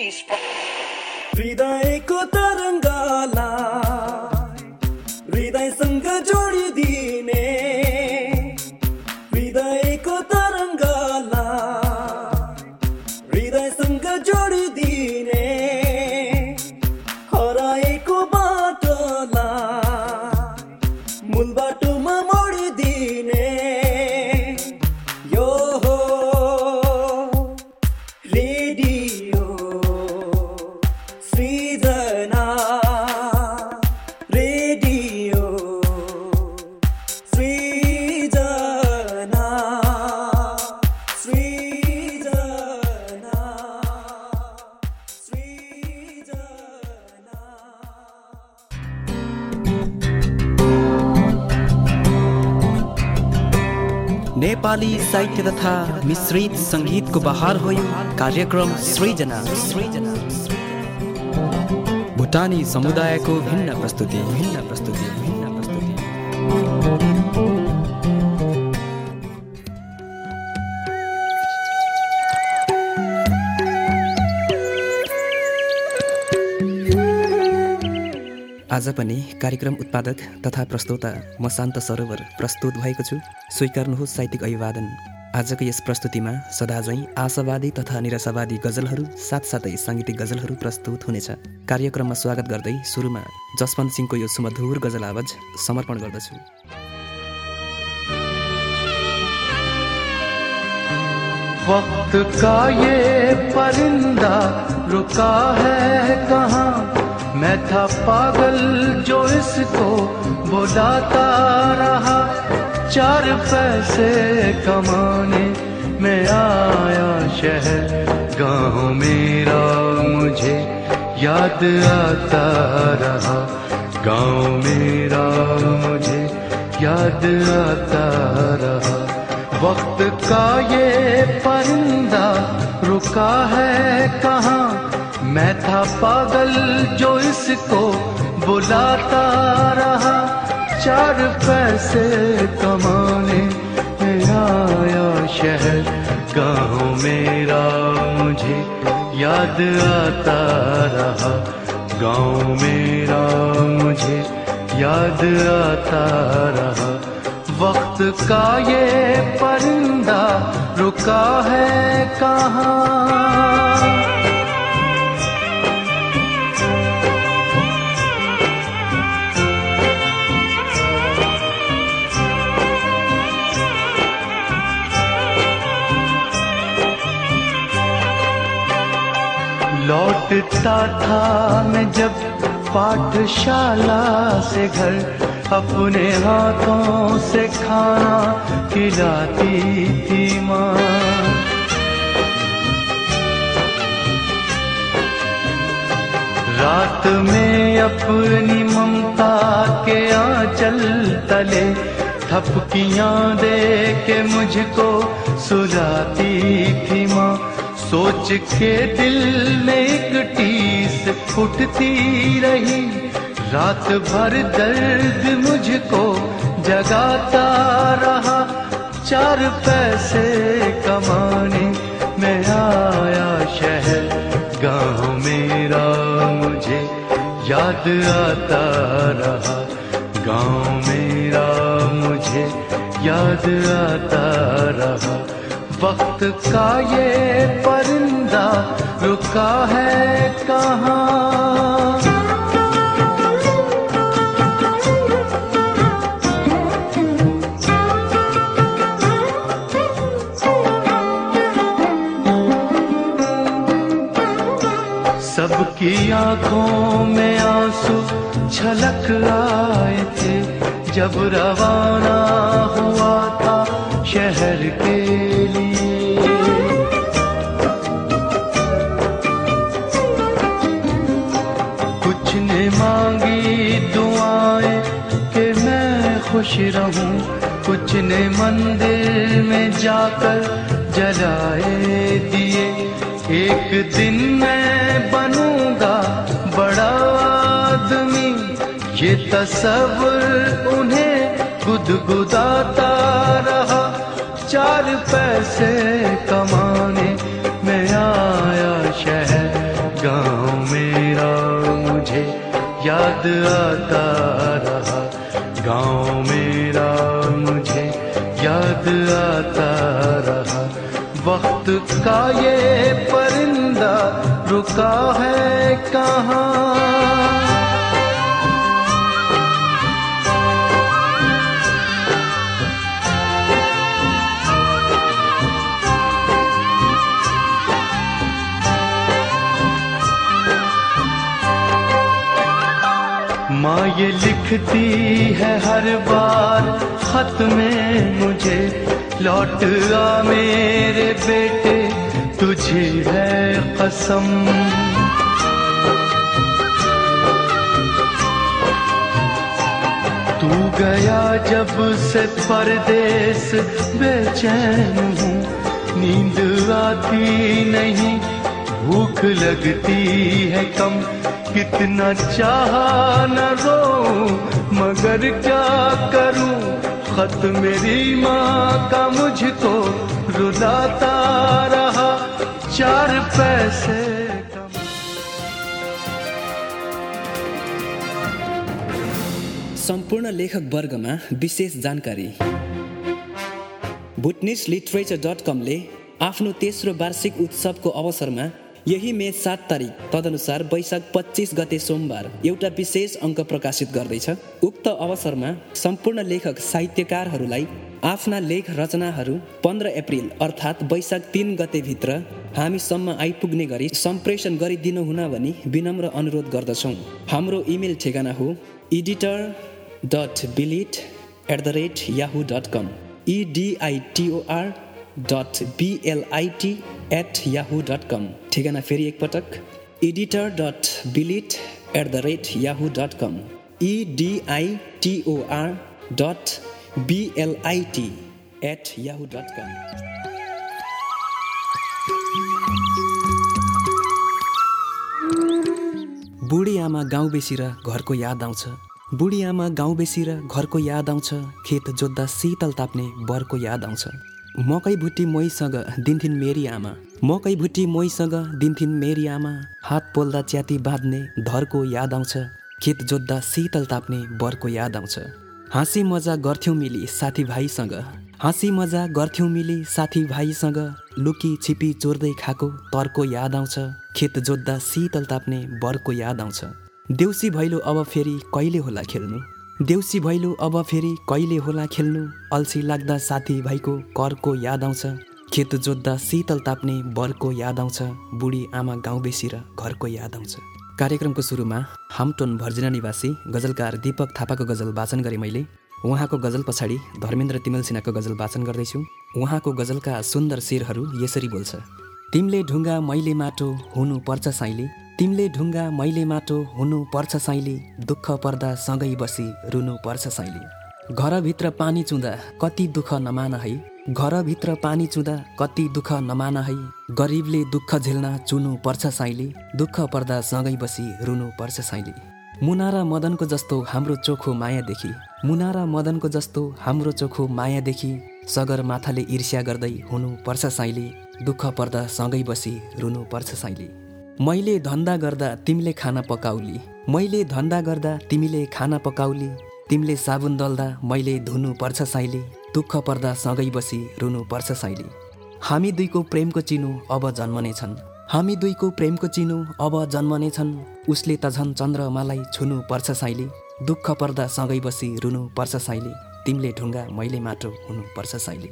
हृदयको तरङ्गलाई हृदयसँग जोडिदिने हृदयको तरङ्गलाई हृदयसँग जोडिदिने हराएको बाटोलाई मूल बाटोमा मोडिदिने यो हो रेडियो सृजना रेडियो सृजना सृजना नेपाली साहित्य तथा मिश्रित संगीतको बहार हो यो कार्यक्रम सृजना। भुटानी समुदायको भिन्न प्रस्तुति। आज पनि कार्यक्रम उत्पादक तथा प्रस्तोता म शान्त सरोवर प्रस्तुत भएको छु। स्वीकार्नुहोस् साहित्यिक अभिवादन। आजको यस प्रस्तुतिमा सदाझैँ आशावादी तथा निराशावादी गजलहरू साथसाथै साङ्गीतिक गजलहरू प्रस्तुत हुनेछ। कार्यक्रममा स्वागत गर्दै सुरुमा जसवन्त सिंहको यो सुमधुर गजल आवाज समर्पण गर्दछु। वक्त का ये परिंदा रुका है कहाँ, मैं था पागल जो इसको बुलाता रहा। 4 पैसे कमाने में आया शहर, गाँव मेरा मुझे याद आता रहा। गाँव मेरा मुझे याद आता रहा। वक्त का ये परिंदा रुका है कहाँ, मैं था पागल जो इसको बुलाता रहा। 4 पैसे कमाने में आया शहर, गाँव मेरा मुझे याद आता रहा। गाँव मेरा मुझे याद आता रहा। वक्त का ये परिंदा रुका है कहाँ। लौटता था मैं जब पाठशाला से घर, अपने हाथों से खाना खिलाती थी माँ। रात में अपनी ममता के आंचल तले थपकियाँ दे के मुझको सुलाती थी माँ। सोच के दिल में एक टीस उठती रही, रात भर दर्द मुझको जगाता रहा। 4 पैसे कमाने में आया शहर, गाँव मेरा मुझे याद आता रहा। गाँव मेरा मुझे याद आता रहा। वक्त का ये परिंदा रुका है कहाँ। सबकी आंखों में आंसू छलक आए थे जब रवाना हुआ था शहर के लिए। कुछ ने मांगी दुआएं कि मैं खुश रहूं, कुछ ने मंदिर में जाकर जलाए दिए। एक दिन मैं बनूंगा बड़ा आदमी, ये तसव्वुर उन्हें गुदगुदाता रहा। 4 पैसे कमाने में आया शहर, याद आता रहा, गाँव मेरा मुझे याद आता रहा। वक्त का ये परिंदा रुका है कहाँ, माँ ये लिखती है हर बार खत में मुझे, लौट आ मेरे बेटे तुझे है कसम। तू गया जब से परदेस बेचैन हूँ, नींद आती नहीं, भूख लगती है कम, कितना चाहा न रो मगर क्या करूं, खत मेरी माँ का मुझको रुलाता रहा, 4 पैसे कम। सम्पूर्ण लेखक वर्गमा विशेष जानकारी। भुटनिसलिटरेचर.com ले आफ्नो तेस्रो वार्षिक उत्सवको अवसरमा यही मे 7 तारिक तदनुसार वैशाख 25 गते सोमबार एउटा विशेष अङ्क प्रकाशित गर्दैछ। उक्त अवसरमा सम्पूर्ण लेखक साहित्यकारहरूलाई आफ्ना लेख रचनाहरू 15 अप्रिल अर्थात् वैशाख 3 गते भित्र हामीसम्म आइपुग्ने गरी सम्प्रेषण गरिदिनु हुन भनी विनम्र अनुरोध गर्दछौँ। हाम्रो इमेल ठेगाना हो editor.bilit@yahoo.com editor.bilit@yahoo.com। ठेगाना फेरि एकपटक editor.bilit@yahoo.com editor.bilit@yahoo.com। बुढी आमा गाउँ बेसी र घरको याद आउँछ, बुढी आमा गाउँ बेसी र घरको याद आउँछ, खेत जोत्दा शीतल ताप्ने बरको याद आउँछ। मकै भुटी मोहीसँग दिन्थिन् मेरी आमा, मकै भुटी मोहीसँग दिन्थिन् मेरी आमा, हात पोल्दा च्याती बाँध्ने धरको याद आउँछ, खेत जोत्दा शीतल ताप्ने बरको याद आउँछ। हाँसी मजा गर्थ्यौँ मिली साथीभाइसँग, हाँसी मजा गर्थ्यौँ मिली साथीभाइसँग, लुकी छिपी चोर्दै खाएको तरको याद आउँछ, खेत जोत्दा शीतल ताप्ने बरको याद आउँछ। देउसी भैलो अब फेरि कहिले होला खेल्नु, देउसी भैलो अब फेरि कहिले होला खेल्नु, अल्छी लाग्दा साथीभाइको करको याद आउँछ, खेत जोत्दा शीतल ताप्ने बरको याद आउँछ, बुढी आमा गाउँ बेसी र घरको याद आउँछ। कार्यक्रमको सुरुमा हामटोन भर्जिना निवासी गजलकार दीपक थापाको गजल वाचन गरे मैले। उहाँको गजल पछाडि धर्मेन्द्र तिमल सिन्हाको गजल वाचन गर्दैछु। उहाँको गजलका सुन्दर शेरहरू यसरी बोल्छ। तिमीले ढुङ्गा मैले माटो हुनु पर्छ साइली, तिमीले ढुङ्गा मैले माटो हुनु पर्छ साइली, दुःख पर्दा सँगै बसी रुनु पर्छ साइली। घरभित्र पानी चुँदा कति दुःख नमान है, घरभित्र पानी चुँदा कति दुःख नमान है, गरिबले दुःख झेल्न चुनु पर्छ साइली, दुःख पर्दा सँगै बसी रुनु पर्छ साइली। मुना र मदनको जस्तो हाम्रो चोखो मायादेखि, मुना र मदनको जस्तो हाम्रो चोखो मायादेखि, सगरमाथाले ईर्ष्या गर्दै हुनु पर्छ साइली, दुःख पर्दा सँगै बसी रुनु पर्छ साइली। मैले धन्दा गर्दा तिमीले खाना पकाउली, मैले धन्दा गर्दा तिमीले खाना पकाउली, तिमीले साबुन दल्दा मैले धुनु पर्छ साइली, दुःख पर्दा सँगै बसी रुनु पर्छ साइली। हामी दुईको प्रेमको चिनो अब जन्मनेछन्, हामी दुईको प्रेमको चिनो अब जन्मनेछन्, उसले त झन् चन्द्रमालाई छुनु पर्छ साइली, दुःख पर्दा सँगै बसी रुनु पर्छ साइली, तिमीले ढुङ्गा मैले माटो हुनु पर्छ साइली।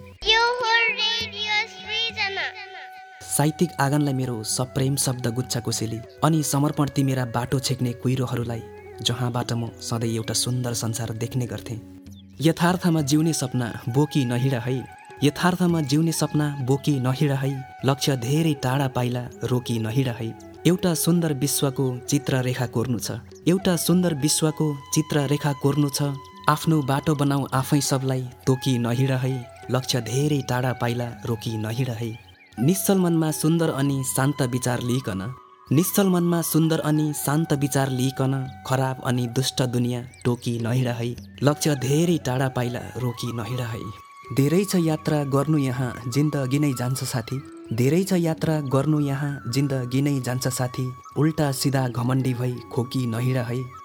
साहित्यिक आँगनलाई मेरो सप्रेम शब्द गुच्छा कोसेली अनि समर्पण तिमेरा बाटो छेक्ने कुहिरोहरूलाई, जहाँबाट म सधैँ एउटा सुन्दर संसार देख्ने गर्थेँ। यथार्थमा जिउने सपना बोकी नहिँड है, यथार्थमा जिउने सपना बोकी नहिँड है, लक्ष्य धेरै टाढा पाइला रोकी नहिँड है। एउटा सुन्दर विश्वको चित्ररेखा कोर्नु छ, एउटा सुन्दर विश्वको चित्ररेखा कोर्नु छ, आफ्नो बाटो बनाऊ आफै सबलाई तोकी नहिँड है, लक्ष्य धेरै टाढा पाइला रोकी नहिँड है। निश्चल मनमा सुन्दर अनि शान्त विचार लिइकन, निश्चल मनमा सुन्दर अनि शान्त विचार लिइकन, खराब अनि दुष्ट दुनियाँ टोकी नहिँड है, लक्ष्य धेरै टाढा पाइला रोकी नहिँड है। धेरै छ यात्रा गर्नु यहाँ जिन्दगी नै जान्छ साथी, धेरै छ यात्रा गर्नु यहाँ जिन्दगी नै जान्छ साथी, उल्टा सिधा घमण्डी भई खोकी नहिँड है,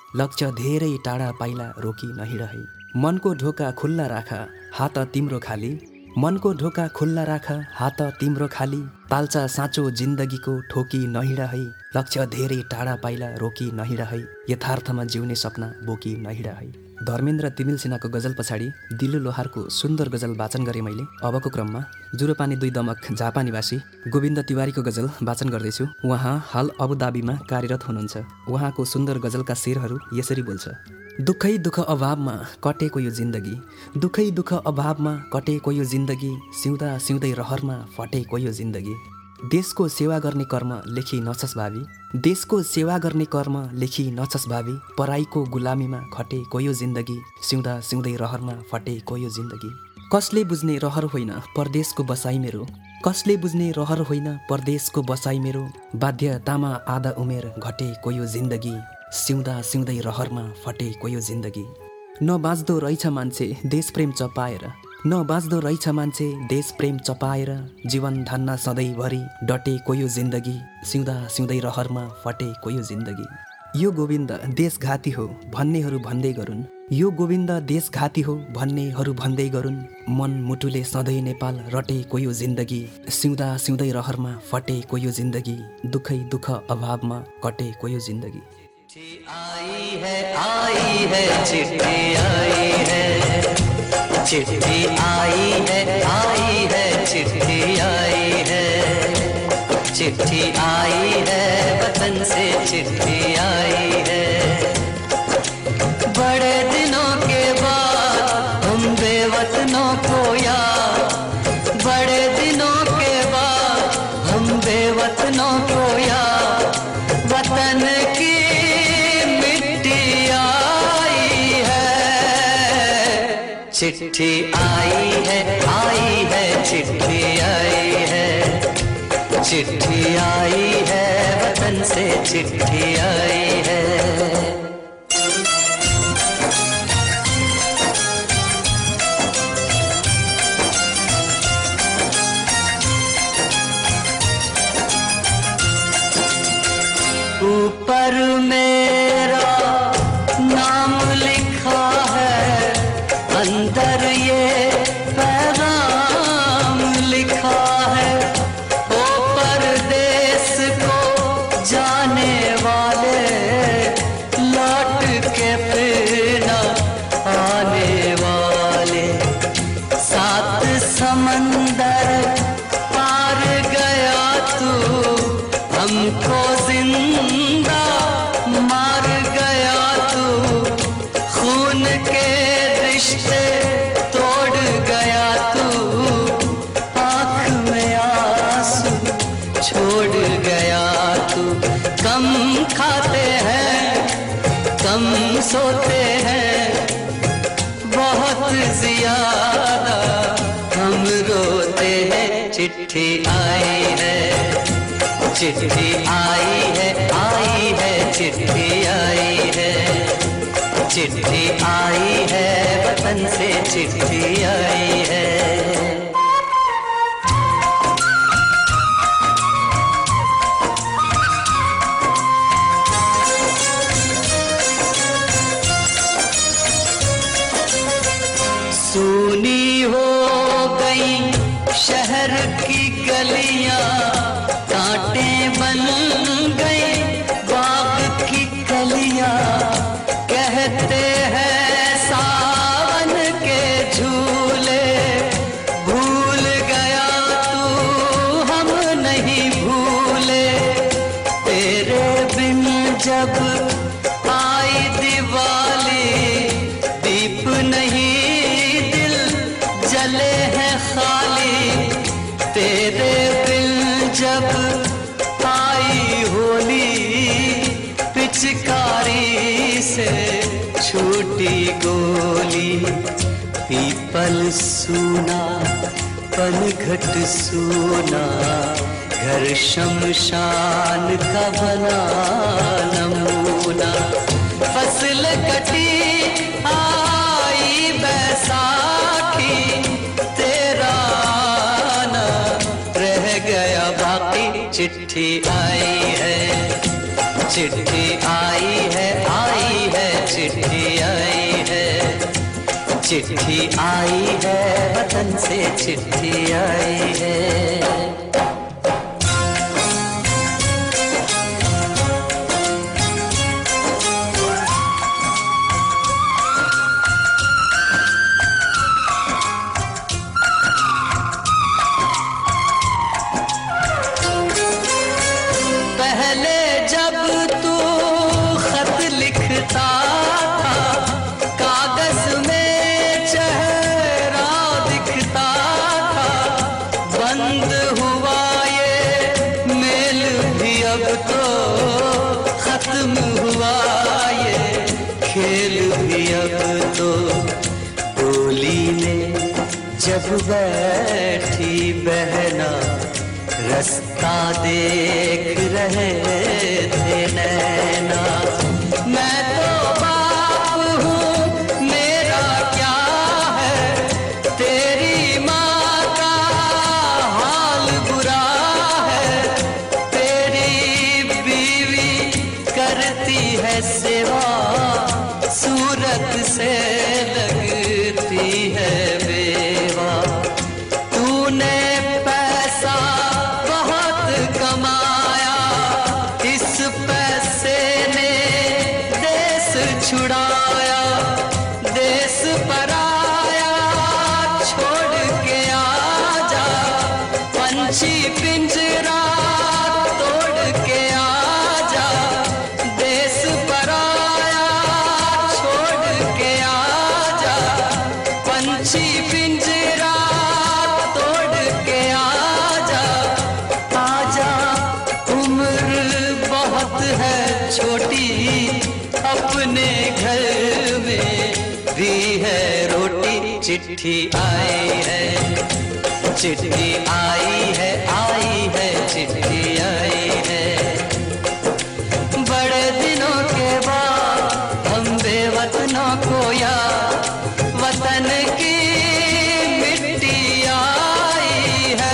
लक्ष्य धेरै टाढा पाइला रोकी नहिँड है। मनको ढोका खुल्ला राख हात तिम्रो खाली, मनको ढोका खुल्ला राख हात तिम्रो खाली, पाल्छ साँचो जिन्दगीको ठोकी नहिँड है। लक्ष्य धेरै टाढा पाइला रोकी नहिँड है, यथार्थमा जिउने सपना बोकी नहिँड है। धर्मेन्द्र तिमिल सिन्हाको गजल पछाडि दिलु लोहारको सुन्दर गजल वाचन गरेँ मैले। अबको क्रममा जुरोपानी 2 दमक झापा निवासी गोविन्द तिवारीको गजल वाचन गर्दैछु। उहाँ हाल अबुधाबीमा कार्यरत हुनुहुन्छ। उहाँको सुन्दर गजलका शेरहरू यसरी बोल्छ। दुःखै दुःख अभावमा कटेको यो जिन्दगी, दुःखै दुःख अभावमा कटेको यो जिन्दगी, सिउँदा सिउँदै रहरमा फटेको यो जिन्दगी। देशको सेवा गर्ने कर्म लेखी नछस् भावी, देशको सेवा गर्ने कर्म लेखी नछस् भावी, पराईको गुलामीमा खटेको यो जिन्दगी, सिउँदा सिउँदै रहरमा फटेको यो जिन्दगी। कसले बुझ्ने रहर होइन परदेशको बसाई मेरो, कसले बुझ्ने रहर होइन परदेशको बसाई मेरो, बाध्यतामा आधा उमेर घटेको यो जिन्दगी, सिउँदा सिउँदै रहरमा फटेको यो जिन्दगी। नबाँच्दो रहेछ मान्छे देश प्रेम चपाएर, नबाँच्दो रहेछ मान्छे देश प्रेम चपाएर, जीवन धान्न सधैँभरि डटेको यो जिन्दगी, सिउँदा सिउँदै रहरमा फटेको यो जिन्दगी। यो गोविन्द देशघाती हो भन्नेहरू भन्दै गरून्, यो गोविन्द देशघाती हो भन्नेहरू भन्दै गरून्, मन मुटुले सधैँ नेपाल रटेको यो जिन्दगी, सिउँदा सिउँदै रहरमा फटेको यो जिन्दगी, दुःखै दुःख अभावमा कटेको यो जिन्दगी। आई है चिट्ठी आई है, चिट्ठी आई है चिट्ठी आई है, चिट्ठी आई है वतन से चिट्ठी आई है। बड़े दिनों के बाद हम बेवतनों को याद, बड़े दिनों के बाद हम बेवतनों को याद, वतन की चिट्ठी आई है चिट्ठी आई है, चिट्ठी आई है वतन से चिट्ठी आई है। ऊपर मेरा नाम लिखा है, अंदर ये पैगाम लिखा है, ओ परदेस को जाने वाले, लौट के फिर न आने वाले। 7 समंदर पार गया तू, हमको जिंदा मार गया तू, खून के रिश्ते तोड़ गया तू, आँख में आंसू छोड़ गया तू। कम खाते हैं कम सोते हैं, बहुत ज्यादा हम रोते हैं। चिट्ठी आई है, चिट्ठी आई है चिट्ठी आई है, चिट्ठी आई है वतन से चिट्ठी आई है। सूनी हो गई शहर की गलियां, कांटे बन गई बाग की कलियां, कहते हैं सावन के झूले, भूल गया तू हम नहीं भूले। तेरे बिन जब आई दिवाली, दीप नहीं दिल जले हैं खाली। तेरे बिन जब आई होली, पिचकारी से छूटी गोली। पीपल सूना पनघट सूना, घर शमशान का बना नमूना। फसल कटी आई बैसाखी, तेरा आना रह गया बाकी। चिट्ठी आई है, चिट्ठी आई है, चिट्ठी आई है, चिट्ठी आई है, वतन से चिट्ठी आई है। जब बैठी बहना रास्ता देख रहे थे नैना, मैं तो बाप हूँ मेरा क्या है, तेरी माँ का हाल बुरा है, तेरी बीवी करती है सेवा, सूरत से लगती है छुड़ाया, देश पराया छोड़ के आजा, पंछी पिंजरा तोड़ के आजा, देश पराया छोड़ के आजा, पंछी पिंजरा तोड़ के आजा, आजा उम्र बहुत है छोटी, अपने घर में भी है रोटी, चिट्ठी आई है, चिट्ठी आई है, चिट्ठी आई है। बड़े दिनों के बाद हम बेवतनों को याद, वतन की मिट्टी आई है,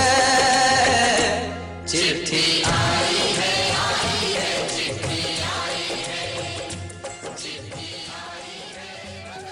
चिट्ठी आई है, चिट्ठी आई है, चिट्ठी आई है।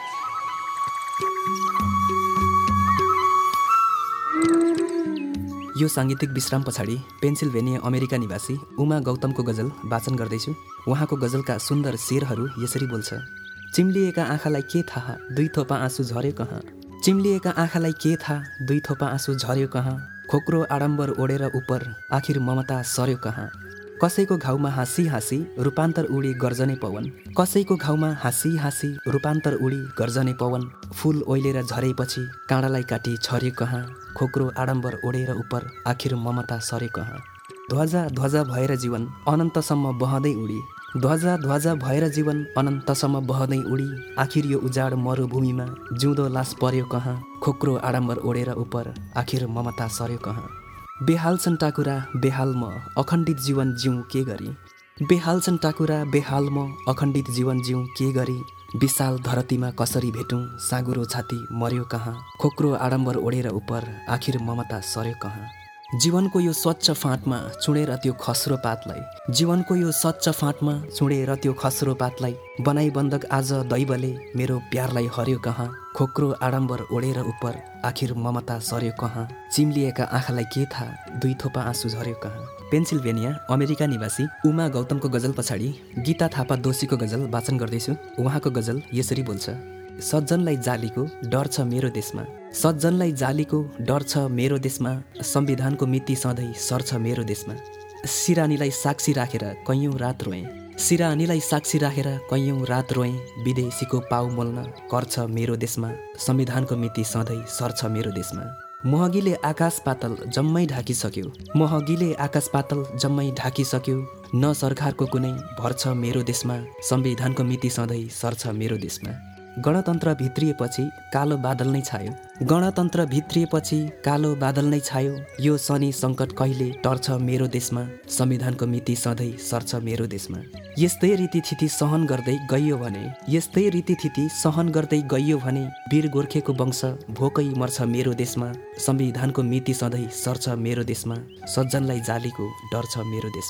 यो साङ्गीतिक विश्राम पछाडि पेन्सिल्भेनिया अमेरिका निवासी उमा गौतमको गजल वाचन गर्दैछु। उहाँको गजलका सुन्दर शेरहरू यसरी बोल्छ। चिम्लिएका आँखालाई के थाहा, दुई थोपा आँसु झर्यो कहाँ, चिम्लिएका आँखालाई के थाहा, दुई थोपा आँसु झर्यो कहाँ, खोक्रो आडम्बर ओढेर उपर, आखिर ममता सर्यो कहाँ, कसैको घाउमा हाँसी हाँसी रूपान्तर उडी गर्जने पवन, कसैको घाउमा हाँसी हाँसी रूपान्तर उडी गर्जने पवन, फूल ओइलेर झरेपछि काँडालाई काटी छर्यो कहाँ, खोक्रो आडम्बर ओढेर उपर, आखिर ममता सर्यो कहाँ। ध्वजा ध्वजा भएर जीवन अनन्तसम्म बहँदै उडी, ध्वजा ध्वजा भएर जीवन अनन्तसम्म बहँदै उडी, आखिर यो उजाड मरुभूमिमा जिउँदो लास पर्यो कहाँ, खोक्रो आडम्बर ओढेर उपर, आखिर ममता सर्यो कहाँ। बेहाल छन् टाकुरा बेहाल म अखण्डित जीवन जिउँ के गरी, बेहाल छन् टाकुरा बेहाल म अखण्डित जीवन जिउँ के गरी, विशाल धरतीमा कसरी भेटौँ साँगुरो छाती मर्यो कहाँ, खोक्रो आडम्बर ओढेर उपर, आखिर ममता सर्यो कहाँ। जीवनको यो स्वच्छ फाँटमा चुडेर त्यो खस्रो पातलाई, जीवनको यो स्वच्छ फाँटमा चुडेर त्यो खस्रो पातलाई, बनाई बन्धक आज दैवले मेरो प्यारलाई हर्यो कहाँ, खोक्रो आडम्बर ओढेर उपर, आखिर ममता सर्यो कहाँ। चिम्लिएका आँखालाई के थाहा, दुई थोपा आँसु झर्यो कहाँ। पेन्सिल्भेनिया अमेरिका निवासी उमा गौतमको गजल पछाडि गीता थापा दोषीको गजल वाचन गर्दैछु। उहाँको गजल यसरी बोल्छ। सज्जनलाई जालीको डर छ मेरो देशमा, सज्जनलाई जालीको डर छ मेरो देशमा, संविधानको मिति सधैँ सर्छ मेरो देशमा, सिरानीलाई साक्षी राखेर कैयौँ रात रोएँ, सिरानीलाई साक्षी राखेर कैयौँ रात रोएँ, विदेशीको पाउ मोल्न कर छ मेरो देशमा, संविधानको मिति सधैँ सर्छ मेरो देशमा। महगीले आकाश पातल जम्मै ढाकिसक्यो, महगीले आकाश पातल जम्मै ढाकिसक्यो, न सरकारको कुनै भर छ मेरो देशमा, संविधानको मिति सधैँ सर्छ मेरो देशमा। गणतन्त्र भित्रिएपछि कालो बादल नै छायो, गणतन्त्र भित्रिएपछि कालो बादल नै छायो, यो शनि सङ्कट कहिले टर्छ मेरो देशमा, संविधानको मिति सधैँ सर्छ मेरो देशमा। यस्तै रीतिथिति सहन गर्दै गइयो भने, यस्तै रीतिथिति सहन गर्दै गइयो भने, वीर गोर्खेको वंश भोकै मर्छ मेरो देशमा, संविधानको मिति सधैँ सर्छ मेरो देशमा, सज्जनलाई जालीको डर छ मेरो देशमा।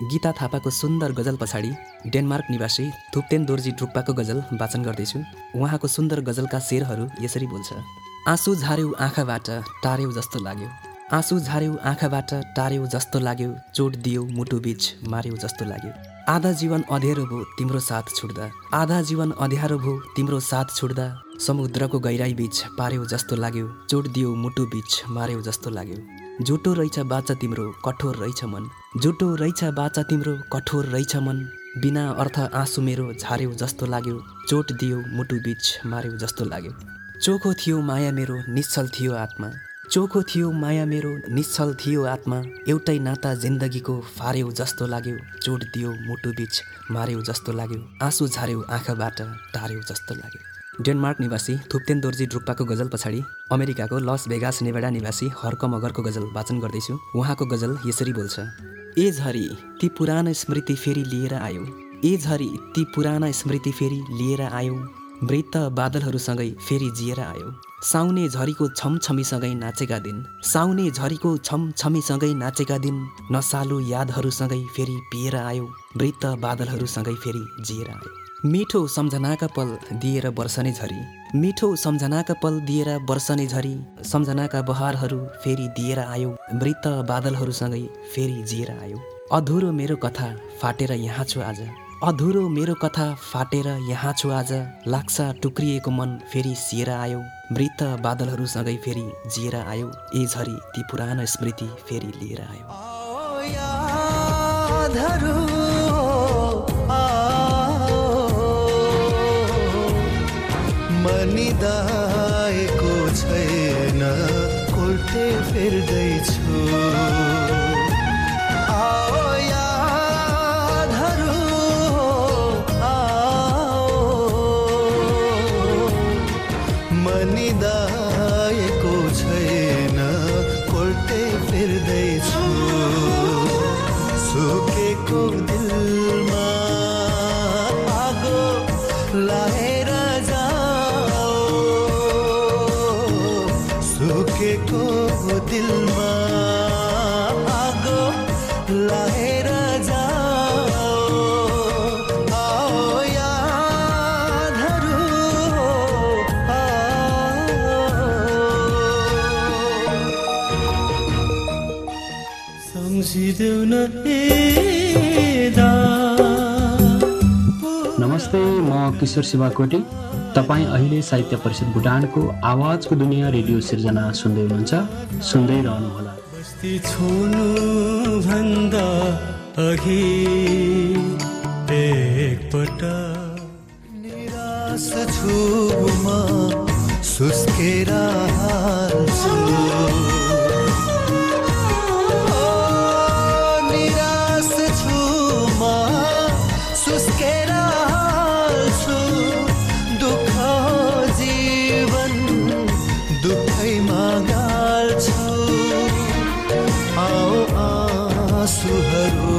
गीता थापाको सुन्दर गजल पछाडि डेनमार्क निवासी थुप्तेन दोर्जी ड्रुक्पाको गजल वाचन गर्दैछु। उहाँको सुन्दर गजलका शेरहरू यसरी बोल्छ। आँसु झार्यौ आँखाबाट टार्यौ जस्तो लाग्यो, आँसु झार्यौ आँखाबाट टार्यौ जस्तो लाग्यो, चोट दियौ मुटु बीच मार्यौ जस्तो लाग्यो। आधा जीवन अँध्यारो भो तिम्रो साथ छुट्दा, आधा जीवन अँध्यारो भो तिम्रो साथ छुट्दा, समुद्रको गहिराई बीच पार्यौ जस्तो लाग्यो, चोट दियौ मुटु बीच मार्यौ जस्तो लाग्यो। झुटो रहेछ बाचा तिम्रो कठोर रहेछ मन, झुटो रहेछ बाचा तिम्रो कठोर रहेछ मन, बिना अर्थ आँसु मेरो झार्यौ जस्तो लाग्यो, चोट दियौ मुटु बीच मार्यौ जस्तो लाग्यो। चोखो थियो माया मेरो निश्चल थियो आत्मा, चोखो थियो माया मेरो निश्चल थियो आत्मा, एउटै नाता जिन्दगीको फार्यौ जस्तो लाग्यो, चोट दियौ मुटु बीच मार्यौ जस्तो लाग्यो, आँसु झार्यौ आँखाबाट टार्यौ जस्तो लाग्यो। डेनमार्क निवासी थुप्तेन दोर्जी ड्रुक्पाको गजल पछाडि अमेरिकाको लस भेगास नेभाडा निवासी हर्क मगरको गजल वाचन गर्दैछु। उहाँको गजल यसरी बोल्छ। ए झरी ती पुराना स्मृति फेरि लिएर आयो, ए झरी ती पुराना स्मृति फेरि लिएर आयो, मृत बादलहरूसँगै फेरि जिएर आयो, साउने झरीको छमछमीसँगै नाचेका दिन, साउने झरीको छमछमीसँगै नाचेका दिन, नसालु यादहरूसँगै फेरि पिएर आयो, मृत बादलहरूसँगै फेरि जिएर आयो। मिठो सम्झनाका पल दिएर बर्सने झरी, मिठो सम्झनाका पल दिएर बर्सने झरी, सम्झनाका बहारहरू फेरि दिएर आयो, मृत बादलहरूसँगै फेरि जिएर आयो। अधुरो मेरो कथा फाटेर यहाँ छु आज, अधुरो मेरो कथा फाटेर यहाँ छु आज, लाग्छ टुक्रिएको मन फेरि सिएर आयो, मृत बादलहरूसँगै फेरि जिएर आयो, ए झरी ती पुरानो स्मृति फेरि लिएर आयो। मनिदाएको छैन कोल्टे फेर्दैछु, आओ यादहरू आओ, मनिदाएको छैन कोल्टे फेर्दैछु, सुकेको दिलमा आगो लाएर सुकेको दिलमा आगो लाएर जाओ, आओ यादहरू सम्झिदेऊ न। नमस्ते, म किशोर शिवाकोटी। तपाईँ अहिले साहित्य परिषद भुटानको आवाजको दुनियाँ रेडियो सिर्जना सुन्दै हुनुहुन्छ। सुन्दै रहनुहोला। बस्ती छोड्नु भन्दा अघि एकपटक निराश छु म सुस्केर हाल्छु, निराश छु म सुस्केर हाल्छु, दुःख जीवन दुःखैमा गाल्छु, आओ आँसुहरू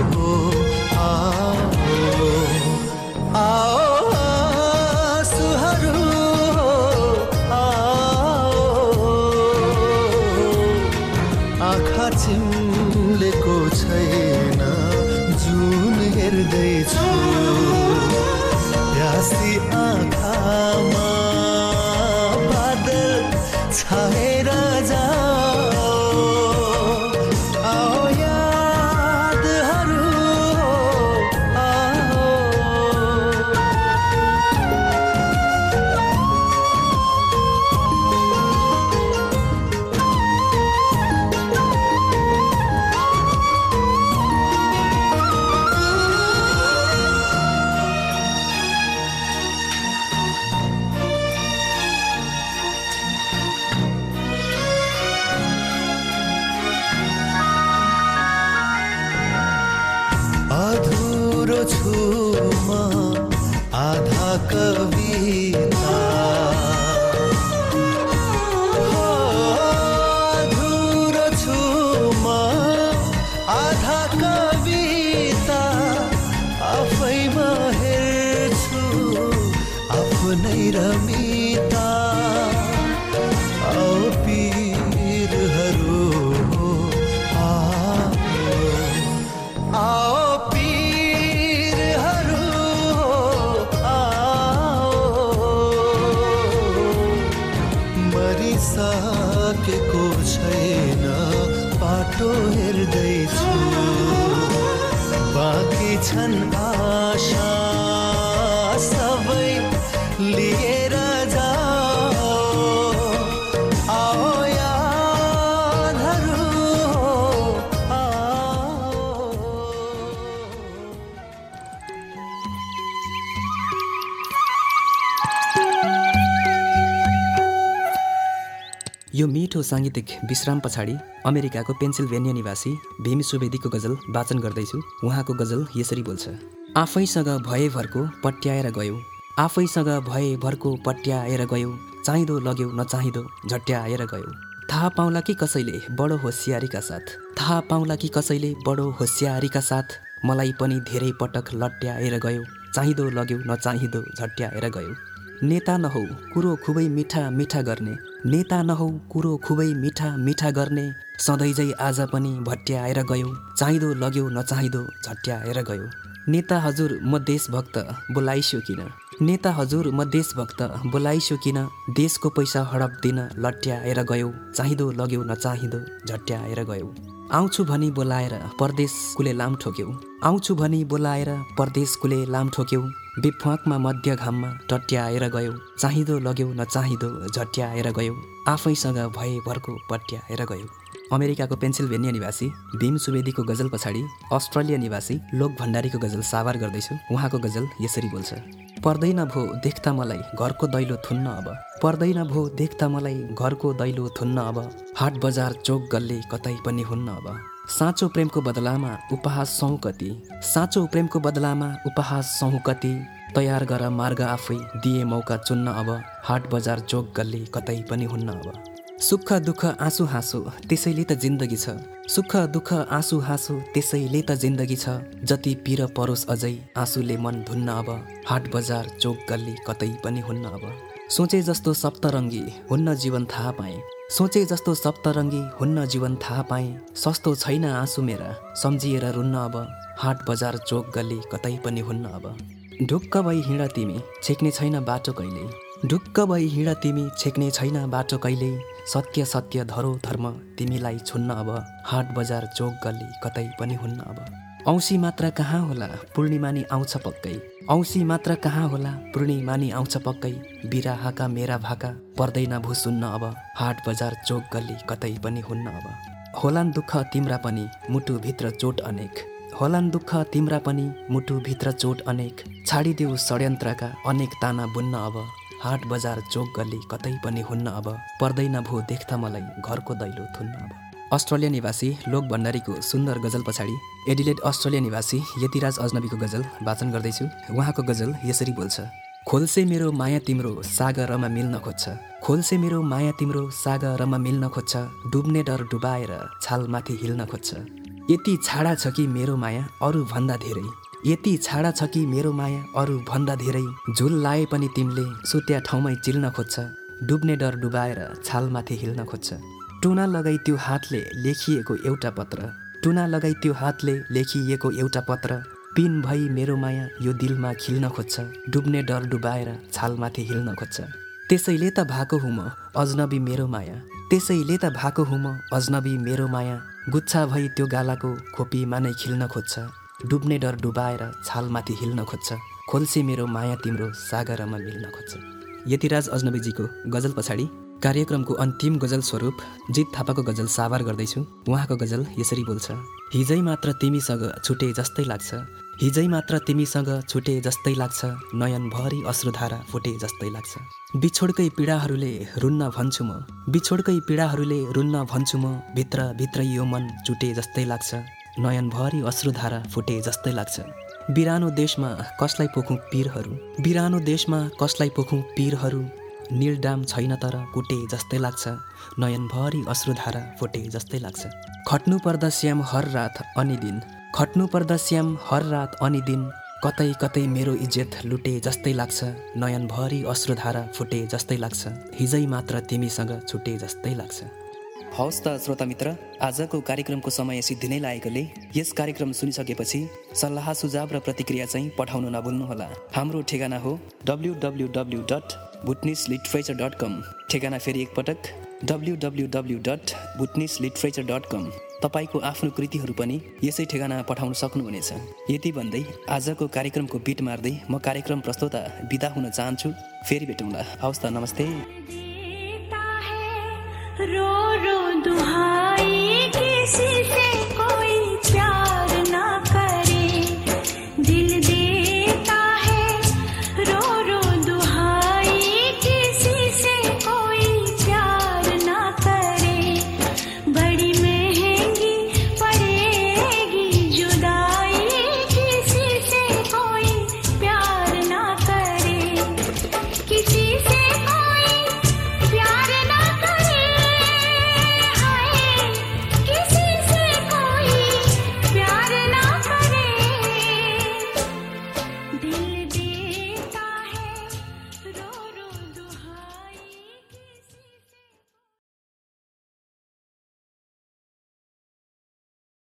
आओ, आओ आँसुहरू आओ, आँखा चिम्लेको छैन जुन हेर्दैछु, प्यासी आँखामा बादल छाएर जाओ, आओ यादहरू आओ। अधुरो छु म आधा कविता, अधुरो छु म आधा कविता, आफैमा हेर्छु आफ्नै रमिता, आओ पीरहरू आओ, आओ बाटो हेर्दैछु, बाँकी छन् आशा सबै लिएर जाओ, आओ यादहरू आओ। यो मिठो साङ्गीतिक विश्राम पछाडि अमेरिकाको पेन्सिल्भेनिया निवासी भीम सुवेदीको गजल वाचन गर्दैछु। उहाँको गजल यसरी बोल्छ। आफैसँग भएभरको पट्याएर गयो, आफैसँग भएभरको पट्याएर गयो, चाहिँदो लग्यो नचाहिँदो झट्याएर गयो। थाहा पाउला कि कसैले बडो होसियारीका साथ, थाहा पाउला कि कसैले बडो होसियारीका साथ मलाई पनि धेरै पटक लट्याएर गयो, चाहिँदो लग्यो नचाहिँदो झट्याएर गयो। नेता नहौ कुरो खुबै मिठा मिठा गर्ने, नेता नहौ कुरो खुबै मिठा मिठा गर्ने, सधैँझै आज पनि भट्याएर गयो, चाहिँदो लग्यो नचाहिँदो झट्याएर गयो। नेता हजुर म देशभक्त बोलाइस्यो किन, नेता हजुर म देशभक्त बोलाइस्यो किन, देशको पैसा हडप दिन लट्याएर गयो, चाहिँदो लग्यो नचाहिँदो झट्याएर गयो। आउँछु भनी बोलाएर परदेश कुले लाम ठोक्यौ, आउँछु भनी बोलाएर परदेश कुले लाम ठोक्यौ, बिफाकमा मध्य घाममा टट्याएर गयो, चाहिँदो लग्यो नचाहिँदो झट्याएर गयो, आफैसँग भएभरको पट्याएर गयो। अमेरिकाको पेन्सिल्भेनिया निवासी भीम सुवेदीको गजल पछाडि अस्ट्रेलिया निवासी लोक भण्डारीको गजल साभार गर्दैछु। उहाँको गजल यसरी बोल्छ। पर्दैन भो देख्दा मलाई घरको दैलो थुन्न अब, पर्दैन भो देख्दा मलाई घरको दैलो थुन्न अब, हाट बजार चोक गल्ली कतै पनि हुन्न अब। साँचो प्रेमको बदलामा उपहास सहु कति, साँचो प्रेमको बदलामा उपहास सहु कति, तयार गर मार्ग आफै दिए मौका चुन्न अब, हाट बजार चोक गल्ली कतै पनि हुन्न अब। सुख दुःख आँसु हाँसो त्यसैले त जिन्दगी छ, सुख दुःख आँसु हाँसो त्यसैले त जिन्दगी छ, जति पिर परोस् अझै आँसुले मन धुन्न अब, हाट बजार चोक गल्ली कतै पनि हुन्न अब। सोचे जस्तो सप्तरङ्गी हुन्न जीवन थाहा पाएँ, सोचे जस्तो सप्तरङ्गी हुन्न जीवन थाहा पाएँ, सस्तो छैन आँसु मेरा सम्झिएर रुन्न अब, हाट बजार चोक गल्ली कतै पनि हुन्न अब। ढुक्क भई हिँड तिमी छेक्ने छैन बाटो कहिल्यै, ढुक्क भई हिँड तिमी छेक्ने छैन बाटो कहिल्यै, सत्य सत्य धरो धर्म तिमीलाई छुन्न अब, हाट बजार चोक गल्ली कतै पनि हुन्न अब। औँसी मात्र कहाँ होला पूर्णिमा नि आउँछ पक्कै, औँसी मात्र कहाँ होला पूर्णिमा नि आउँछ पक्कै, बिराहका मेरा भाका पर्दैन भो सुन्न अब, हाट बजार चोक गल्ली कतै पनि हुन्न अब। होलान् दुःख तिम्रा पनि मुटुभित्र चोट अनेक, होलान् दुःख तिम्रा पनि मुटुभित्र चोट अनेक, छाडिदेऊ षड्यन्त्रका अनेक ताना बुन्न अब, हाट बजार चोक गल्ली कतै पनि हुन्न अब, पर्दैन भो देख्दा मलाई घरको दैलो थुन्न अब। अस्ट्रेलिया निवासी लोक भण्डारीको सुन्दर गजल पछाडि एडिलेड अस्ट्रेलिया निवासी यतिराज अजनबीको गजल वाचन गर्दैछु। उहाँको गजल यसरी बोल्छ। खोल्से मेरो माया तिम्रो सागरमा मिल्न खोज्छ, खोल्से मेरो माया तिम्रो सागरमा मिल्न खोज्छ, डुब्ने डर डुबाएर छालमाथि हिल्न खोज्छ। यति छाडा छ कि मेरो माया अरू भन्दा धेरै, यति छाडा छ कि मेरो माया अरू भन्दा धेरै, झुल लाए पनि तिमीले सुत्या ठाउँमै चिल्न खोज्छ, डुब्ने डर डुबाएर छालमाथि हिल्न खोज्छ। टुना लगाई त्यो हातले लेखिएको एउटा पत्र, टुना लगाई त्यो हातले लेखिएको एउटा पत्र, पिन भई मेरो माया यो दिलमा खिल्न खोज्छ, डुब्ने डर डुबाएर छालमाथि हिल्न खोज्छ। त्यसैले त भएको हुँ म अजनबी मेरो माया, त्यसैले त भएको हुँ म अजनबी मेरो माया, गुच्छा भई त्यो गालाको खोपीमा नै खिल्न खोज्छ, डुब्ने डर डुबाएर छालमाथि हिल्न खोज्छ, खोल्से मेरो माया तिम्रो सागरमा मिल्न खोज्छ। यतिराज अजनबीजीको गजल पछाडि कार्यक्रमको अन्तिम गजल स्वरूप जित थापाको गजल साभार गर्दैछु। उहाँको गजल यसरी बोल्छ। हिजै मात्र तिमीसँग छुटे जस्तै लाग्छ, हिजै मात्र तिमीसँग छुटे जस्तै लाग्छ, नयनभरि अश्रुधारा फुटे जस्तै लाग्छ। बिछोडकै पीडाहरूले रुन्न भन्छु म, बिछोडकै पीडाहरूले रुन्न भन्छु म, भित्र भित्र यो मन चुटे जस्तै लाग्छ, नयनभरि अश्रुधारा फुटे जस्तै लाग्छ। बिरानो देशमा कसलाई पोखौँ पीरहरू, बिरानो देशमा कसलाई पोखौँ पीरहरू, निलडाम छैन तर कुटे जस्तै लाग्छ, नयनभरि अश्रुधारा फुटे जस्तै लाग्छ। खट्नु पर्दा श्याम हर रात अनि दिन, खट्नु पर्दा श्याम हर रात अनि दिन, कतै कतै मेरो इज्जत लुटे जस्तै लाग्छ, नयनभरि अश्रुधारा फुटे जस्तै लाग्छ, हिजै मात्र तिमीसँग छुटे जस्तै लाग्छ। हवस् त श्रोता मित्र, आजको कार्यक्रमको समय सिद्धि नै लागेकोले यस कार्यक्रम सुनिसकेपछि सल्लाह सुझाव र प्रतिक्रिया चाहिँ पठाउनु नभुल्नुहोला। हाम्रो ठेगाना हो www.bhutanese.literature.com। ठेगाना फेरि एकपटक www.bhutanese.literature.com। तपाईँको आफ्नो कृतिहरू पनि यसै ठेगाना पठाउन सक्नुहुनेछ। यति भन्दै आजको कार्यक्रमको बिट मार्दै म कार्यक्रम प्रस्तोता बिदा हुन चाहन्छु। फेरि भेटौँला। हवस् त, नमस्ते। रो रो दुहा